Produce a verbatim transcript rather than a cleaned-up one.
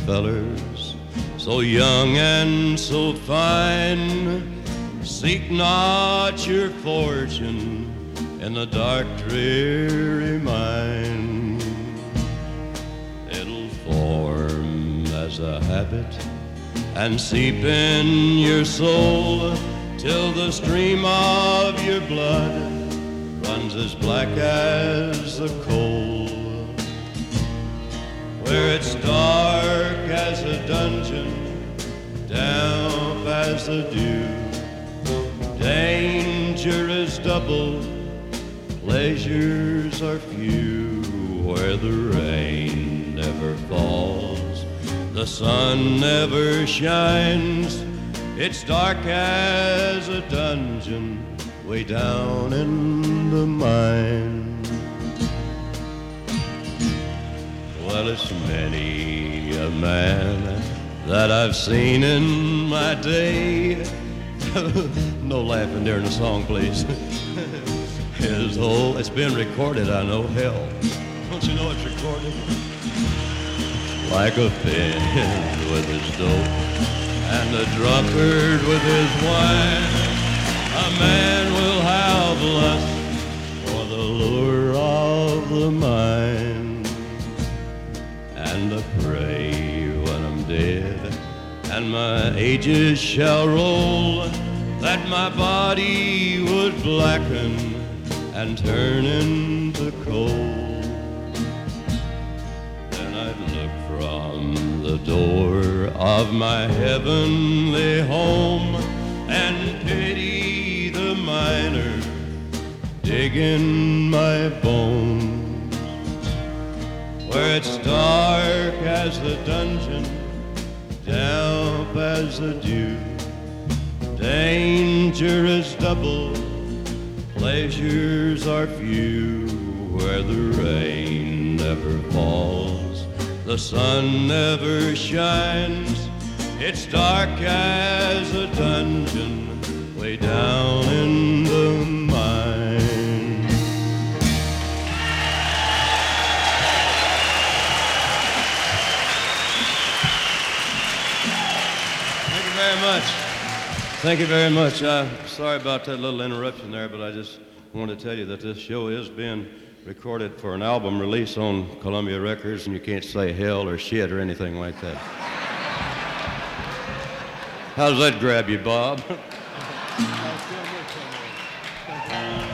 fellers, so young and so fine, seek not your fortune in the dark, dreary mine. It'll form as a habit and seep in your soul till the stream of your blood runs as black as the coal. Where it's dark as a dungeon, damp as the dew, danger is double, pleasures are few. Where the rain never falls, the sun never shines, it's dark as a dungeon way down in the mine. Well, it's many a man that I've seen in my day. No laughing during the song, please. His whole, it's been recorded, I know, hell. Don't you know it's recorded? Like a fiend with his dope and a drunkard with his wine, a man will have lust for the lure of the mind. And I pray when I'm dead and my ages shall roll, that my body would blacken and turn into coal. Then I'd look from the door of my heavenly home and pity the miner digging my bones. Where it's dark as the dungeon, damp as the dew, danger is double, pleasures are few. Where the rain never falls, the sun never shines, it's dark as a dungeon way down in the mine. Thank you very much. Thank you very much. Uh, sorry about that little interruption there, but I just wanted to tell you that this show is being recorded for an album release on Columbia Records, and you can't say hell or shit or anything like that. How does that grab you, Bob?